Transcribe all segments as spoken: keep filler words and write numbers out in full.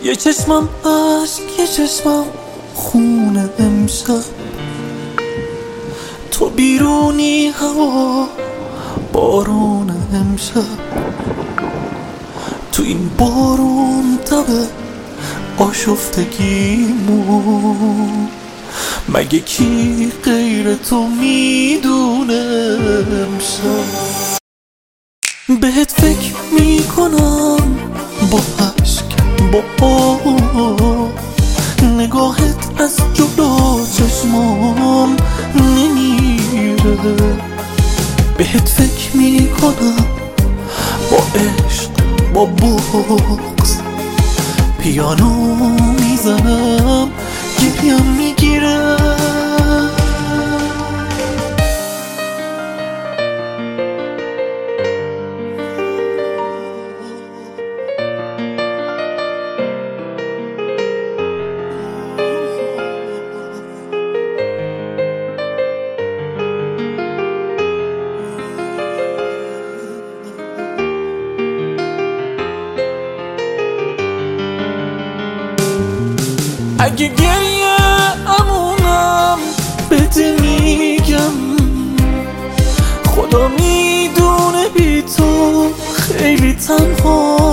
یه چشمم عشق، یه چشمم خونه امشب. تو بیرونی هوا بارون امشب. تو این بارون تبه آشفتگیمون. مگه کی غیر تو میدونه امشب؟ بهت فکر میکنم با عشق، با آه، نگاهت از جلو چشمام نمیره. بهت فکر میکنم با عشق، با بغض، پیانو میزنم گریم میگیره. اگه گریه امونم بده میگم، خدا میدونه بی تو خیلی تنها.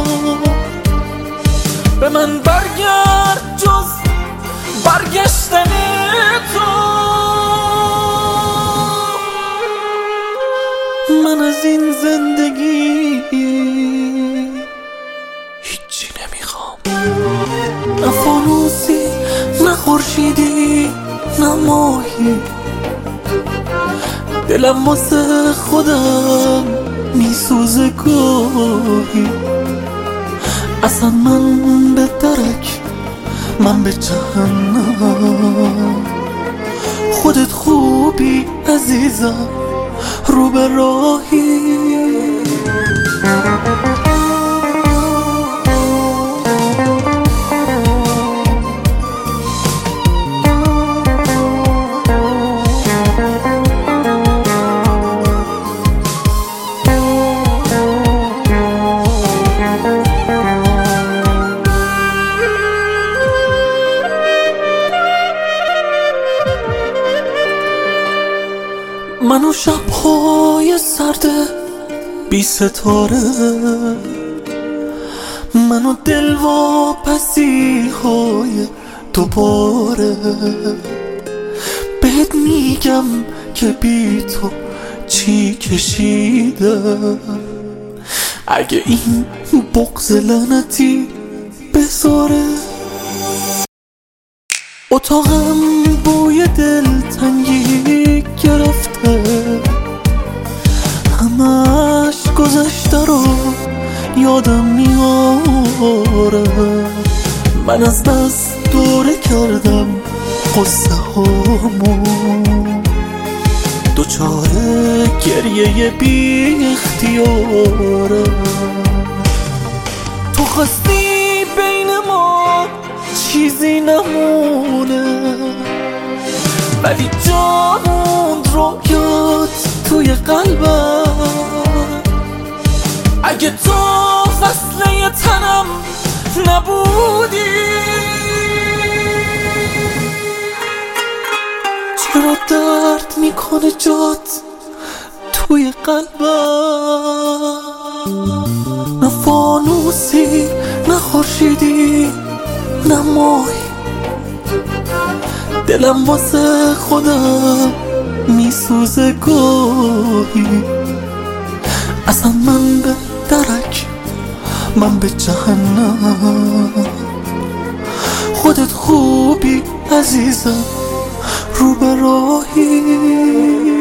به من برگرد جز برگشتن تو. من از این زندگی هیچی نمیخوام، نه فانوسی، نه خورشیدی، نه ماهی. دلم واسه خودم میسوزه گاهی. اصلا من به درک، من به جهنم. خودت خوبی عزیزم، رو به راهی. منو شبهای سرد بی ستاره، منو دلواپسی های دوباره. بهت میگم که بی تو چی کشیدم. اگه این بغض لعنتی بذاره، اتاقم بوی دلتنگی گرفته. همش گذشته رو یادم میاره. من از دست دوره کردم قصه هامو، دوچاره گریه بی اختیاره. تو خواستی بین ما چیزی نمونه، ولی جا موند رویات توی قلبم. اگه تو فصله تنم نبودی، چرا درد میکنه جات توی قلبم؟ نه فانوسی، نه خورشیدی، نه ماهی. دلم واسه خودم میسوزه گاهی. اصلا من به درک، من به جهنم. خودت خوبی عزیزم، رو به راهی.